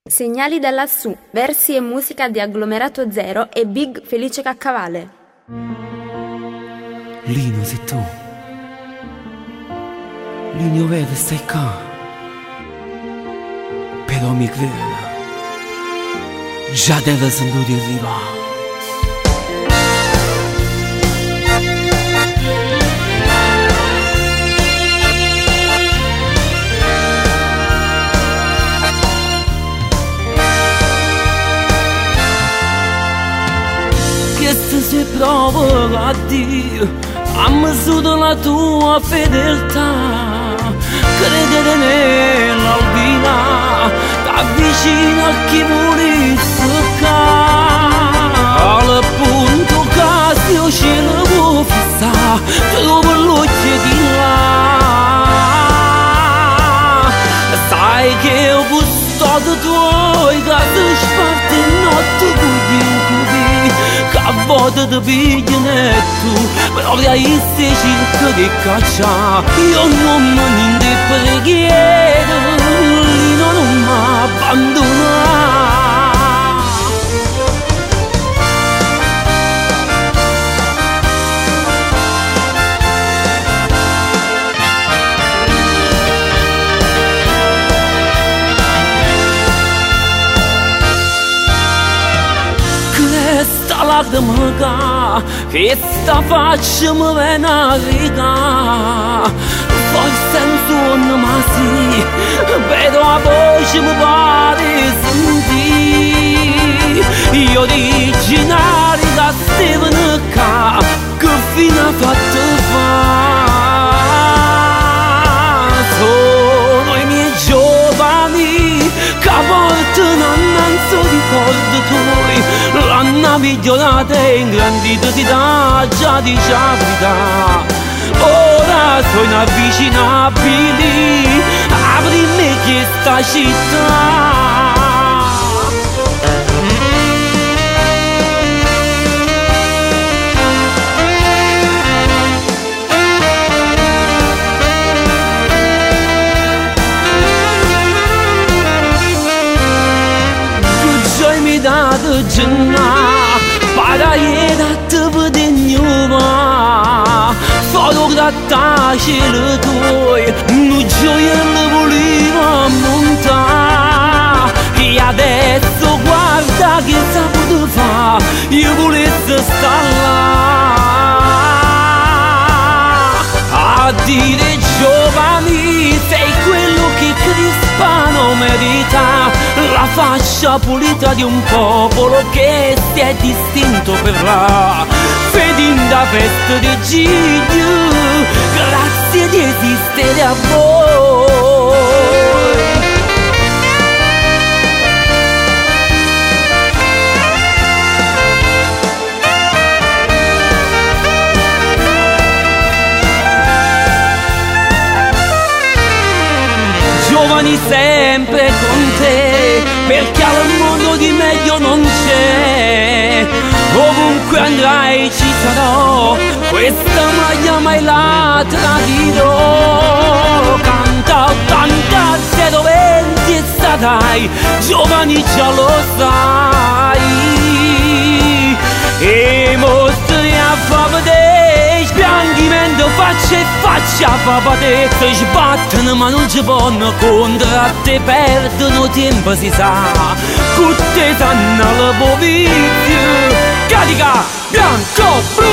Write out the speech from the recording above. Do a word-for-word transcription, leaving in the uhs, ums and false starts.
Segnali da lassù, versi e musica di Agglomerato Zero e Big Felice Caccavale. Lino, sei tu. Lino, vede, stai qua. Però mi crede, già deve sentire arrivare. Se prova a Dio, ha misurato la tua fedeltà, credere nell'albina, t'avvicina a chi vuole toccare, al punto che io ce lo può fissare, trovo l'occhio di là, sai che ho gustato tuoi, che si sparte notte con di un cubì, a volte ti pigliano e tu proprio hai se cerco di cacciare. Io non mi niente preghiera, Lino non mi abbandona. Questa lacrima che sta faccia mi viene a riga, forse un sonno ma sì, vedo la voce mi pare sentire. Io originale da Steven K, che fine ha fatto fa? Sono i miei giovani che portano innanzi ricordo tuoi, l'hanno migliorata e ingrandita si dà già di verità. Ora sono inavvicinabili, apri me questa città. Dato giornà, paraiera te vede nuova, fotograttaci le tue, non gioia le voleva montare, e adesso guarda che saputo fa, io volessi stare là, a dire giovani, sei quello che Crispano merita, la faccia pulita di un popolo che si è distinto per la fedinda festa di Giglio. Grazie di esistere a voi. Giovani sempre con te, perché al mondo di meglio non c'è. Ovunque andrai ci sarò, questa maglia mai la tradirò. Canta ottanta zero venti e starai, giovani già lo sai. E mostri a fa vedere, sbianchimento faccia e faccia fa vedere. Se sbattono ma non ci vanno contro a te, perdono tempo si sa, tutte sanno la povizia. Carica, bianco, blu.